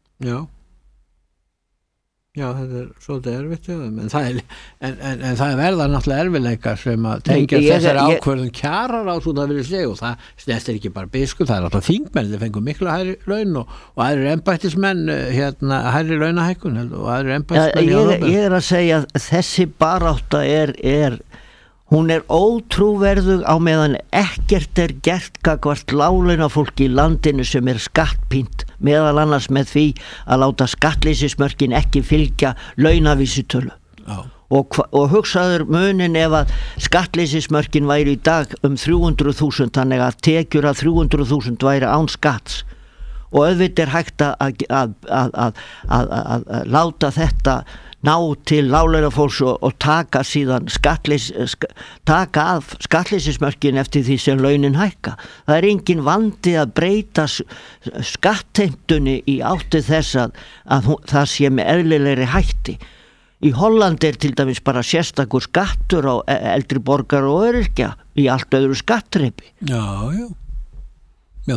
Já, þetta svolítið erfitt en það verða náttúrulega erfiðleikar sem að tengja þessari ákvörðun kjararáðs út af vilja segja og það snertir ekki bara biskup, það náttúrulega þingmenn, þeir fengu miklu hærri laun og aðrir embættismenn hærri launahækkun og aðrir embættismenn Ég að segja að þessi barátta hún ótrúverðug á meðan ekkert gert gagnvart láglaunafólk í landinu sem skattpínt meðal annars með því að láta skattleysismörkin ekki fylgja launavísitölu og hugsaður munin ef að skattleysismörkin væri í dag 300.000 þannig að tekjur af 300.000 væri án skatts og auðvitað hægt að láta þetta ná til láglaunafólks og taka síðan taka af skattleysismörkin eftir því sem launin hækka. Það engin vandi að breyta skattheimtunni í átti þess að það sé með eðlilegri hætti. Í Hollandi til dæmis bara sérstakur skattur á eldri borgar og öryrkja í allt öðru skattreipi. Já,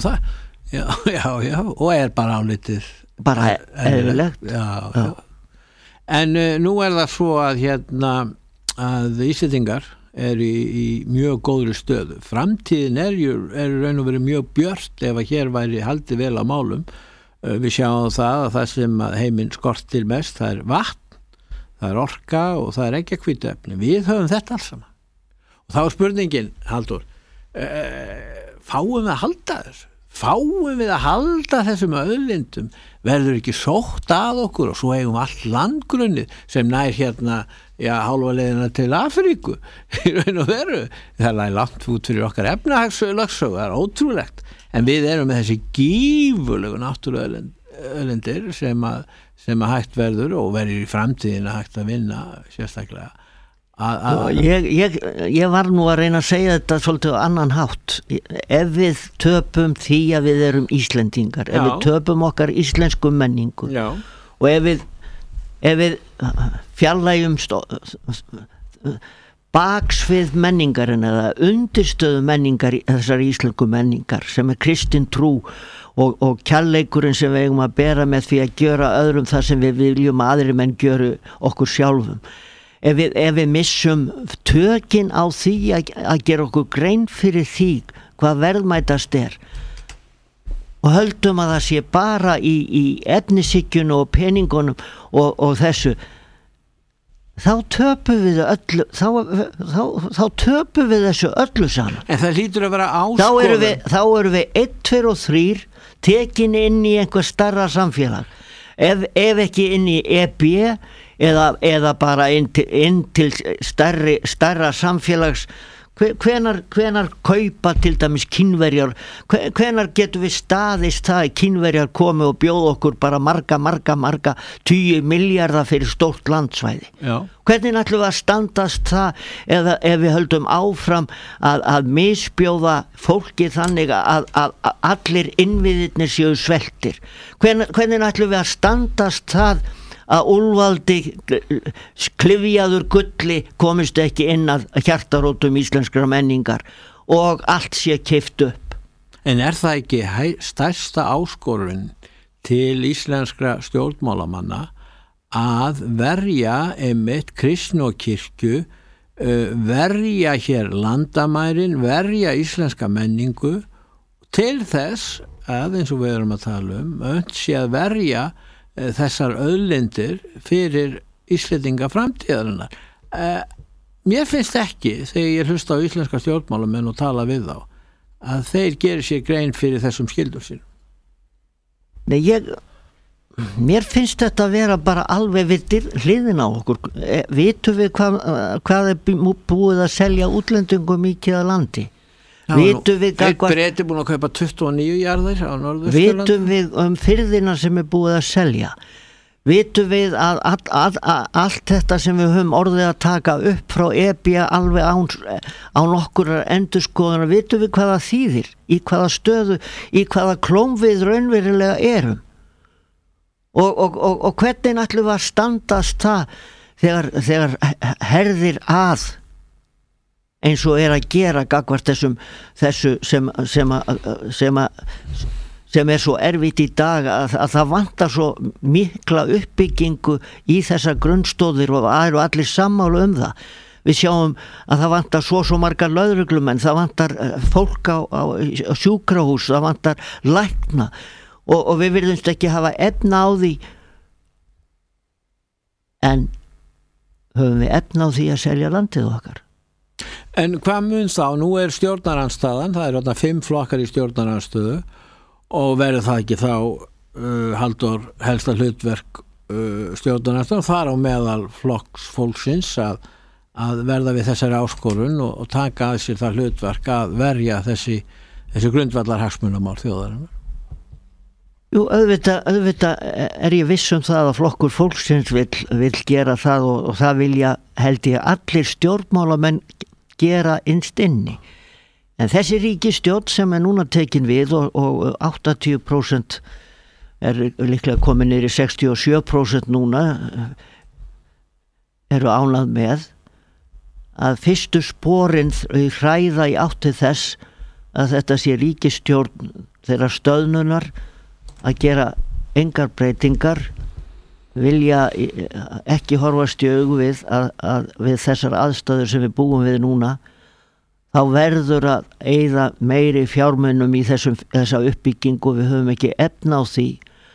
og bara álitið. Bara eðlilegt. Já. En nú það svo að að Íslendingar í mjög góðri stöðu. Framtíðin raun og verið mjög björt ef að hér væri haldið vel á málum. Við sjáum það að það sem heiminn skortir mest, það vatn, það orka og það ekki hvítuefni. Við höfum þetta alls saman. Og þá spurningin, Halldór, fáum við að halda þessu? Fáum við að halda þessum auðlindum, verður ekki sótt að okkur og svo eigum allt landgrunnið sem nær hálfa leiðina til Afríku í raun og veru. Það langt út fyrir okkar efnahagslögsögu, það ótrúlegt. En við erum með þessi gífurlegu náttúruauðlindir sem að hægt verður og verður í framtíðina hægt að vinna sérstaklega Ég var nú að reyna að segja þetta svolítið á annan hátt. Ef við töpum því að við erum Íslendingar, ef við töpum okkar íslensku menningu og ef við fjarlægjum baksvið menningarinn eða undirstöðu menningar þessar íslensku menningar sem kristin trú og kærleikurinn sem við eigum að bera með því að gjöra öðrum það sem við viljum að aðrir menn gjöru okkur sjálfum. Ef við missum tökin á því að gera okkur grein fyrir því hvað verðmætast og höldum að það sé bara í efnishyggjunni og peningunum og þessu, þá töpum við öllu þá töpum við þessu öllu saman. En það hlýtur að vera áskorun. Þá erum við 1, 2 og 3 tekin inn í einhver starra samfélag, ef ekki inn í EB eða bara inn til stærra samfélags. Hvenær kaupa til dæmis Kínverjar, hvenær getum við staðist það að Kínverjar komi og bjóða okkur bara marga 10 milljarða fyrir stórt landsvæði? Hvernig ætlum við að standast það eða ef við höldum áfram að misbjóða fólki þannig að allir innviðirnir séu sveltir? Hvernig ætlum við að standast það að úlvaldi klyfjaður gulli komist ekki inn að hjartarótum íslenskra menningar og allt sé keypt upp? En það ekki stærsta áskorun til íslenskra stjórnmálamanna að verja einmitt kristni og kirkju, verja hér landamærin, verja íslenska menningu til þess að, eins og við erum að tala öll sé að verja þessar auðlindir fyrir Íslendinga framtíðarinnar. Mér finnst ekki, þegar ég hlusta á íslenska stjórnmálamenn og tala við þá, að þeir gerir sér grein fyrir þessum skyldur sínum. Nei, mér finnst þetta að vera bara alveg við hliðina á okkur. Vitum við hvað búið að selja útlendingum mikið að landi? Einn breyti búin að kaupa 29 jarðir á Norðausturlandi. Vitum við firðina sem búið að selja? Vitum við að allt þetta sem við höfum orðið að taka upp frá EB alveg án okkur endurskoðunar, vitum við hvað það þýðir, í hvaða stöðu, í hvaða klóm við raunverulega erum? Og hvernig ætlum við að standast það þegar herðir að eins og að gera gagnvart þessu sem svo erfitt í dag að það vantar svo mikla uppbyggingu í þessar grunnstóðir og það eru allir sammála það. Við sjáum að það vantar svo margar lögreglumenn, það vantar fólk á sjúkrahús, það vantar lækna og við virðumst ekki hafa efna á því, en höfum við efna á því að selja landið okkar? En hvað mun þá? Nú stjórnarandstaðan, það 5 flokkar í stjórnarandstöðu og verður það ekki þá Halldór helsta hlutverk stjórnarandstaðan, þar á meðal flokks fólksins að verða við þessari áskorun og taka að sér það hlutverk að verja þessi grundvallar hagsmunamál þjóðarinnar? Jú, auðvitað ég viss það að flokkur fólksins vill gera það og það vilja, held ég, allir stjórnmálamenn gera innst inni. En þessi ríkisstjórn sem núna tekin við og 80% líklega komin niður í 67% núna eru ánað með að fyrstu sporin hræða í átti þess að þetta sé ríkisstjórn þeirra stöðnunar að gera engar breytingar, vilja ekki horfast í augu við að við þessar aðstæður sem við búum við núna, þá verður að eyða meiri fjármunum í þessa uppbyggingu. Við höfum ekki efna á því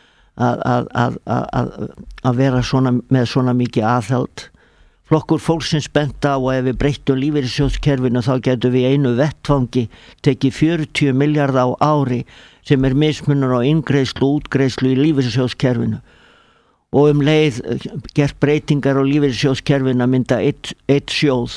að vera með svona mikið aðhald. Flokkur fólksins benda á að ef við breyttum lífeyrissjóðskerfinu þá getum við einu vettfangi tekið 40 milljarða á ári sem mismunur á inngreiðslu og útgreiðslu í lífeyrissjóðskerfinu og leið gert breytingar á lífeyrissjóðskerfinu að mynda eitt sjóð.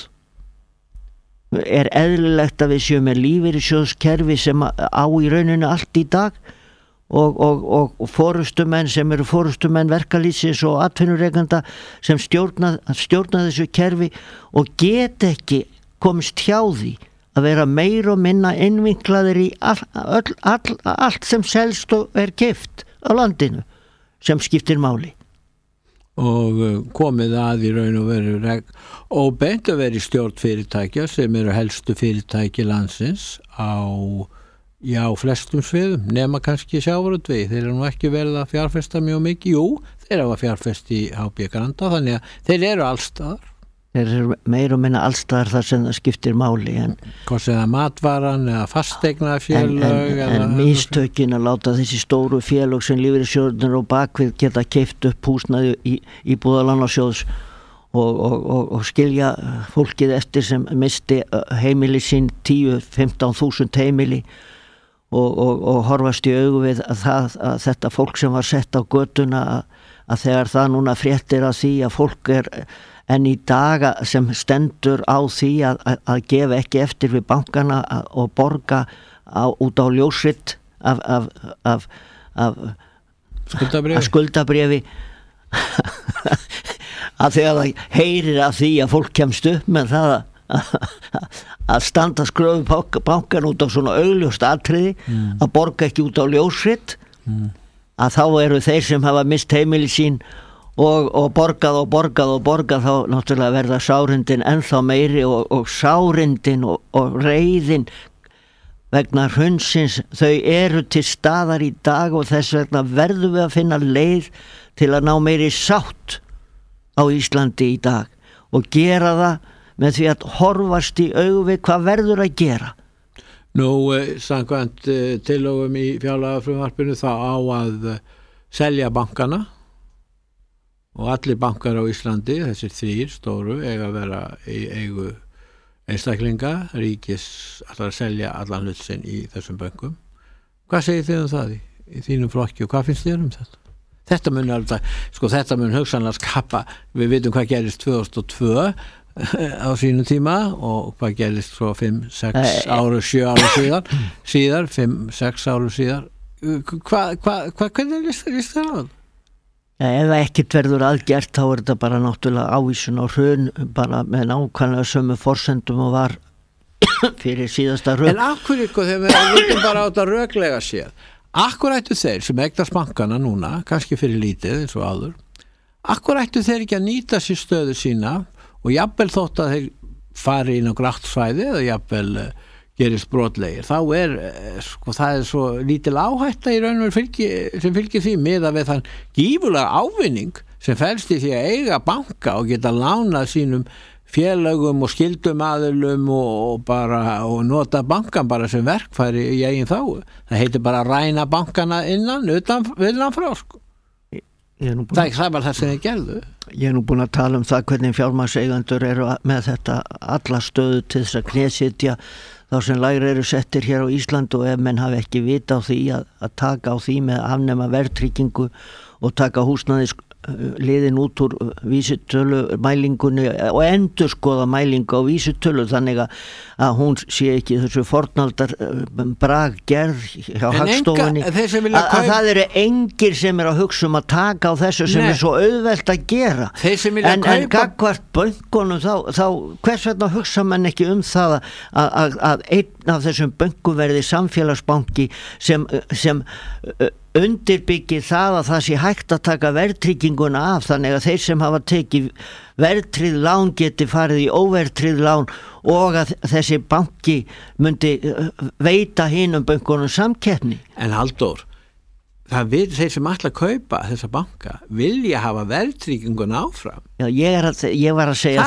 Eðlilegt að við séum með lífeyrissjóðskerfi sem á í rauninu allt í dag og forystumenn sem eru forystumenn verkalýðsins og atvinnurekenda sem stjórna þessu kerfi og get ekki komist hjá því að vera meir og minna innvinklaðir í allt sem selst og keypt á landinu sem skiptir máli. Og komið að í raun og veru óbeint að vera í stjórn fyrirtækja sem eru helstu fyrirtæki landsins á flestum sviðum, nema kannski sjávarútvegi. Þeir eru nú ekki verið að fjárfesta mjög mikið. Jú, þeir hafa fjárfest í HB Granda, þannig að þeir eru allstaðar. Þeir eru meir og minna allstaðar þar sem það skiptir máli. Hvort sem það matvaran eða fasteignaðafélög. En mistökin að láta þessi stóru félög sem lífeyrissjóðirnir og bakvið geta keypt upp húsnæði í Búðalánasjóðs og skilja fólkið eftir sem misti heimili sín 10-15.000 heimili og horfast í augu við að þetta fólk sem var sett á götuna að þegar það núna fréttir að því að fólk en í daga sem stendur á því að gefa ekki eftir við bankana og borga út á ljósrit af skuldabréfi að þegar það heyrir að því að fólk kemst upp með það að standa skröfu bankan út á svona augljóst atriði að borga ekki út á ljósrit að þá eru þeir sem hafa mist heimili sín og borgað þá náttúrulega verða sárindin ennþá meiri og sárindin og reiðin vegna hrunsins, þau eru til staðar í dag og þess vegna verðum við að finna leið til að ná meiri sátt á Íslandi í dag og gera það með því að horfast í augu við hvað verður að gera. Nú, samkvæmt tillögum í fjárlagafrumvarpinu þá á að selja bankana og allir bankar á Íslandi, þessir 3 stóru, eiga að vera í eigu einstaklinga, ríkis allar að selja allan hlut sinn í þessum bönkum. Hvað segir þið það í þínum flokki og hvað finnst þér þetta? Þetta mun alltaf, þetta mun hugsanlega skapa, við vitum hvað gerist 2002 á sínum tíma og hvað gerist svo 5-6 ára, 7 ára síðar 5-6 ára síðar. Hvernig líst þér á það? Ef ekkert verður aðgert þá þetta bara náttúrulega ávísun á hrun bara með nákvæmlega sömu forsendum og var fyrir síðasta hrun. En akkur ykkur þegar við vitum bara á þetta röglega séð, akkur ættu þeir sem eignast bankana núna, kannski fyrir lítið eins og áður, akkur ættu þeir ekki að nýta sér stöðu sína og jafnvel þótt að þeir fari inn á grátt svæði eða jafnvel gerist brotlegir, þá það svo lítil áhætta í raun og sem fylgir því miðað við þann gífurlega ávinning sem felst í því að eiga banka og geta lánað sínum félögum og skyldum aðilum og nota bankan bara sem verkfæri í eigin þágu. Það heitir bara að ræna bankana utan frá það var það sem þeir gerðu. Ég nú búin að tala það hvernig fjármagnseigendur eru með þetta alla stöðu til þess að knésitja þá sem lægri eru settir hér á Ísland og ef menn hafi ekki vita á því að taka á því með að afnema verðtryggingu og taka húsnæðis liðin út úr vísitölu mælingunni og endurskoða mælingu á vísitölu þannig að hún sé ekki þessu fornaldar braggerð hjá Hagstofunni að það eru engir sem að hugsa að taka á þessu sem svo auðvelt að gera en gagnvart bönkunum þá hvers vegna hugsa mann ekki það að einn af þessum bönkum verði samfélagsbanki sem undirbyggi það að það sé hægt að taka verðtrygginguna af þannig að þeir sem hafa tekið verðtryggð lán geti farið í óverðtryggð lán og að þessi banki myndi veita hinum bönkunum samkeppni. En Halldór, þeir sem ætla að kaupa þessa banka vilja hafa verðtrygginguna áfram. Já, ég var að segja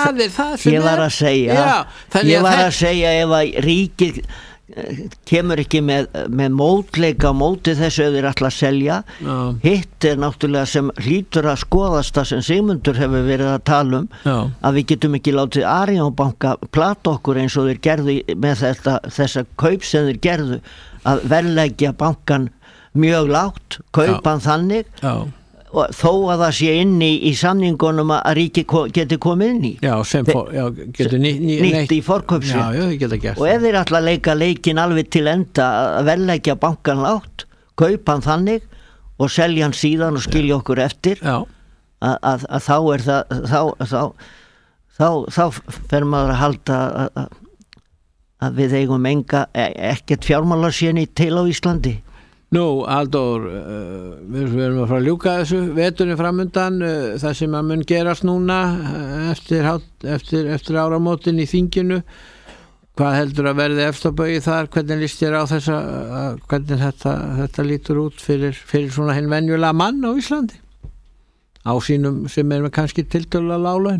ef að ríkið kemur ekki með mótleika á móti þessu ef þeir ætla að selja hitt náttúrulega sem hlýtur að skoðast það sem Sigmundur hefur verið að tala að við getum ekki látið Arion banka plata okkur eins og þeir gerðu með þessa kaup sem þeir gerðu að verðleggja bankan mjög lágt, kaupan þannig og þó að það sé inni í samningunum að ríki geti komið inn í getur nýtt í forkaupsrétt og ef þeir ætla að leika leikin alveg til enda að verðleggja bankan lágt kaupa hann þannig og selja hann síðan og skilja okkur eftir að þá er það þá fer maður að halda að við eigum ekkert fjármálaséni til á Íslandi. Nú, Halldór, við erum að fara að ljúka þessu veturinn framundan, það sem að mun gerast núna eftir áramótin í þinginu. Hvað heldur að verði efstabaugi þar? Hvernig líst þér á þessa, hvernig þetta lítur út fyrir svona hinn venjulega mann á Íslandi? Á sínum sem er kannski tiltölulega lág laun?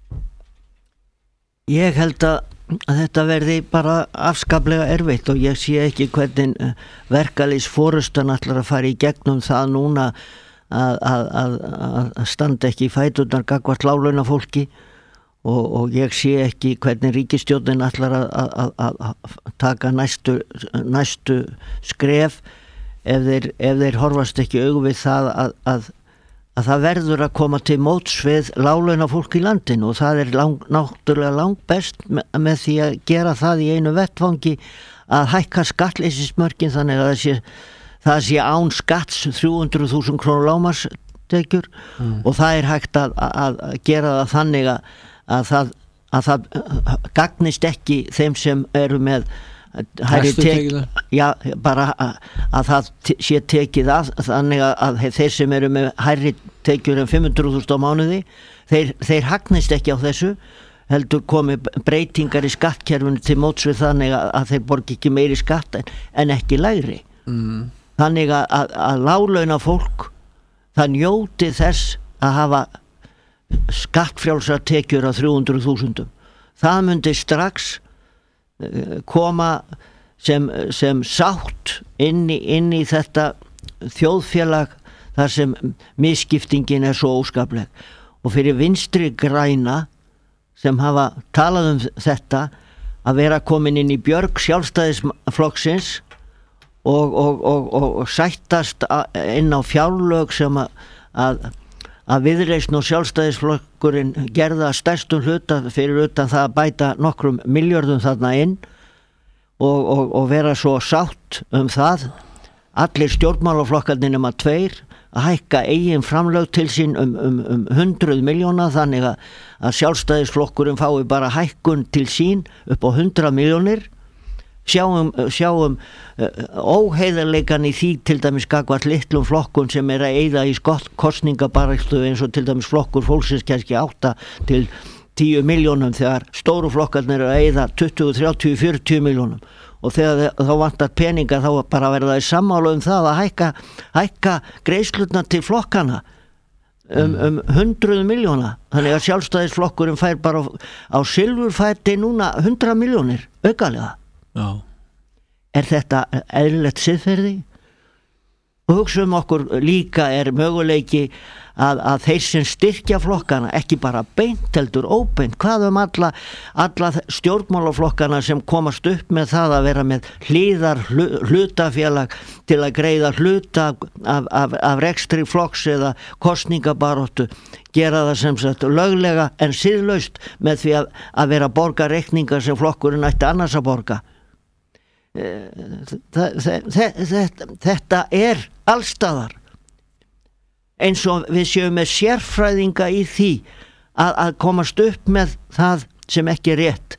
Ég held að þetta verði bara afskaplega erfitt og ég sé ekki hvernig verkalýðsforystan ætlar að fara í gegnum það núna að standa ekki í fæturnar gagnvart láglaunafólki og ég sé ekki hvernig ríkisstjórnin ætlar að taka næstu skref ef þeir horfast ekki augu við það að það verður að koma til móts við láglaunafólk í landinu og það er náttúrulega langbest með því að gera það í einu vettvangi að hækka skattleysismörkin þannig að það sé án skatts 300.000 krónur lágmarkstekjur og það er hægt að gera það þannig að það gagnist ekki þeim sem eru með bara að það sé tekið að þannig að þeir sem eru með hærri tekjur en 500.000 á mánuði þeir hagnist ekki á þessu heldur komi breytingar í skattkerfinu til móts við þannig að þeir borgi ekki meiri skatt en ekki lægri þannig að láglauna fólk það njóti þess að hafa skattfrjálsar tekjur á 300.000 það myndi strax koma sem sátt inn í þetta þjóðfélag þar sem misskiptingin er svo óskapleg og fyrir vinstri græna sem hafa talað þetta að vera komin inn í björg sjálfstæðisflokksins og sættast inn á fjárlög sem að Viðreisn og sjálfstæðisflokkurinn gerða stærstum hluta fyrir utan það að bæta nokkrum milljörðum þarna inn og vera svo sátt það allir stjórnmálaflokkarnir nema 2 að hækka eigin framlög til sín 100 milljóna þannig að sjálfstæðisflokkurinn fái bara hækkun til sín upp á 100 milljónir sjáum óheiðarleikan í því til dæmis gagnvart litlum flokkun sem er að eyða í kosningabaráttu eins og til dæmis flokkur fólksins kannski 8 til 10 milljónum þegar stóru flokkarnir eru að eyða 20, 30, 40 milljónum og þegar þá vantar peninga þá bara verða þeir sammála það að hækka greiðslurna til flokkana 100 milljóna þannig að sjálfstæðisflokkurinn fær bara á silfurfæti núna 100 milljónir aukalega Er þetta eðlilegt siðferði? Og hugsa okkur líka möguleiki að þeir sem styrkja flokkana ekki bara beint heldur óbeint hvað alla stjórnmálaflokkana sem komast upp með það að vera með hliðar hlutafélag til að greiða hluta af rekstri flokks eða kosningabaráttu gera það sem sagt löglega en siðlaust með því að vera að borga reikningar sem flokkurinn ætti annars að borga þetta allstaðar eins og við séum með sérfræðinga í því að komast upp með það sem ekki er rétt.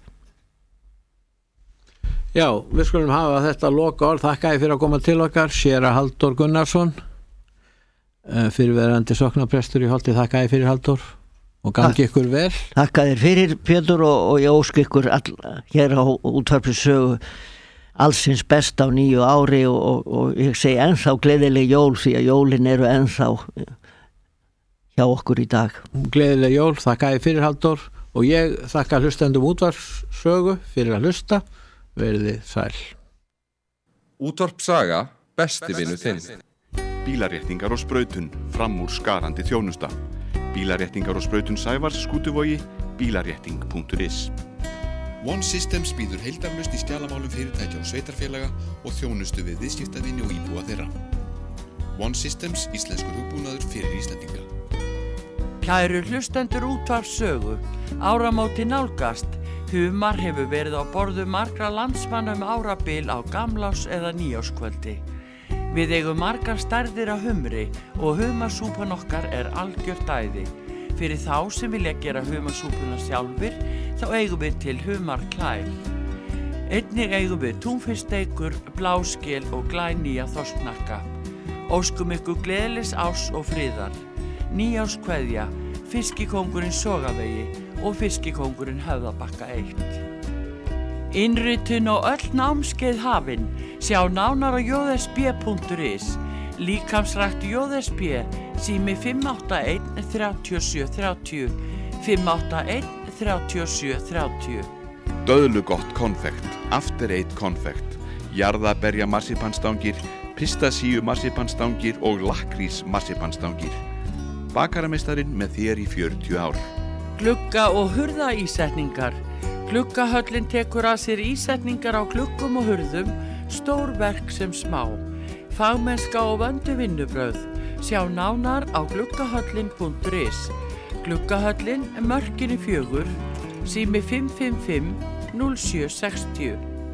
Já, við skulum hafa þetta loka orð. Þakka þér fyrir að koma til okkar, séra Halldór Gunnarsson, fyrirverandi sóknarprestur í Holti. Þakka þér fyrir, Halldór, og gangi ykkur vel. Þakka þér fyrir, Pétur, og ég óska ykkur hér á Útvarpssögu allsins best á nýju ári og ég segi ennþá gleðileg jól því að jólin eru ennþá hjá okkur í dag. Gleðileg jól, þakka ég fyrir, Halldór, og ég þakka hlustendum Útvarpssögu fyrir að hlusta. Verið sæl. Útvarpssaga, besti vinur þinn. Bílaréttingar og sprautun, fram úr skarandi þjónusta. Bílaréttingar og sprautun Sævars, Skútuvogi, bílarétting.is. One Systems býður heildarlaust í skjalamálum fyrirtækja og sveitarfélaga og þjónustu við viðskiptavinni og íbúa þeirra. One Systems, íslenskur hugbúnaður fyrir Íslendinga. Kæru hlustendur Útvarpssögu, áramóti nálgast. Humar hefur verið á borðu margra landsmanna árabil á gamlás eða nýjáskvöldi. Við eigum margar stærðir af humri og humarsúpan okkar algjört æði. Fyrir þá sem vilja gera humarsúpuna sjálfir, þá eigum við til humarklær. Einnig eigum við túnfisksteikur, bláskel og glænýja þorsknakka. Óskum ykkur gleðilegs árs og friðar. Nýárskveðja, fiskikóngurinn Sogavegi og fiskikóngurinn Höfðabakka 1. Innritun og öll námskeið hafin. Sjá nánar á jsb.is. Líkamsrækt JSB, sími 581 37 30, 581 37 30. Döðlugott konfekt, After Eight konfekt, jarðaberja marsipanstangir, pistasíu marsipanstangir og lakkrís marsipanstangir. Bakarameistarinn með þér í 40 ár. Glugga- og hurðaísetningar. Gluggahöllin tekur að sér ísetningar á gluggum og hurðum, stór verk sem smá. Fagmennska og vöndu vinnubrögð. Sjá nánar á gluggahöllin.is. Gluggahöllin, Mörkinni 4, sími 555 0760.